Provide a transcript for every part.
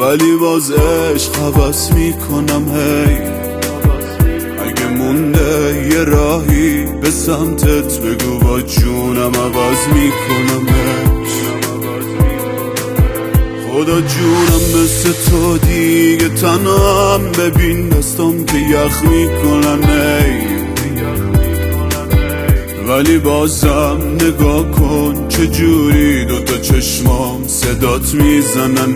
ولی باز عشق حوض میکنم. هی اگه مونده یه راهی به سمتت بگو با جونم عوض میکنمش. خدا جونم مثل تو دیگه تنهام، ببین دستم که یخ میکنن. ولی بازم نگاه کن چجوری دوتا چشمام صدات میزنن.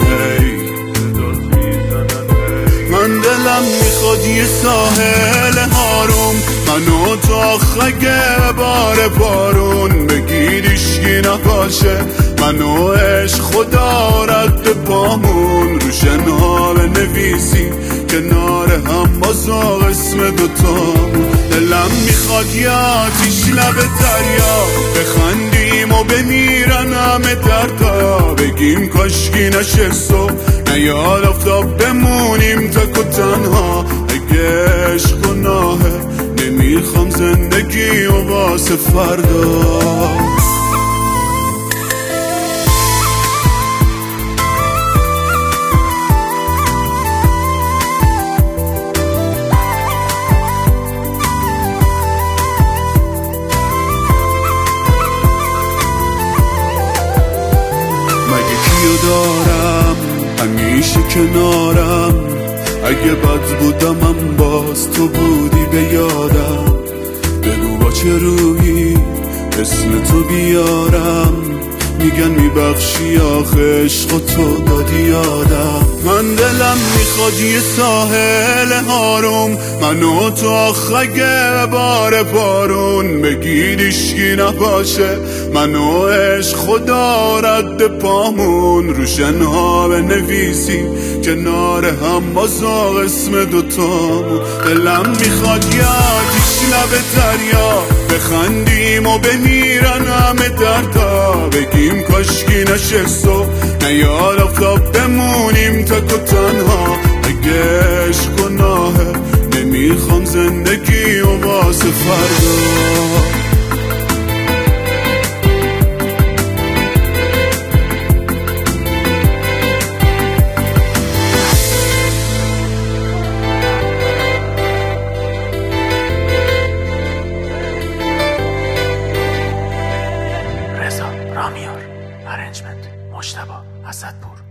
من دلم میخواد یه ساحل هاروم، منو تو آخه بار بارون بگید اشکی نباشه. منو عشق خدا رد پامون رو شنها بنویسیم کنار هم باز اسم دوتامون. دلم میخواد یه آتیش لب دریا بخندیم و بمیرن همه دردا، بگیم کاشکی نشه صبح نیاد آفتاب بمونیم تک و تنها. اگه عشق گناهه نمیخوام زندگی و واسه فردا. دارم همیشه کنارم، اگه بد بودم هم باز تو بودی به یادم. بگو با چه روحی اسم تو بیارم، میگن میبخشی آخه عشق و تو دادی یادم. من دلم میخواد یه ساحل هاروم، منو تو آخه بار بارون بگید اشکی نباشه. منو عشق خدا رد پامون رو شنها بنویسیم کنار هم باز اسم دوتامون. دلم میخواد یه آتیش لب دریا بخندیم و بمیرن همه دردا، بگیم کاشکی نشه صبح نیاد آفتاب بمونیم تک و تنها. اگه عشق گناهه نمیخوام زندگی و واسه فردا. رامیار، ارنجمنت، مجتبی اسدپور.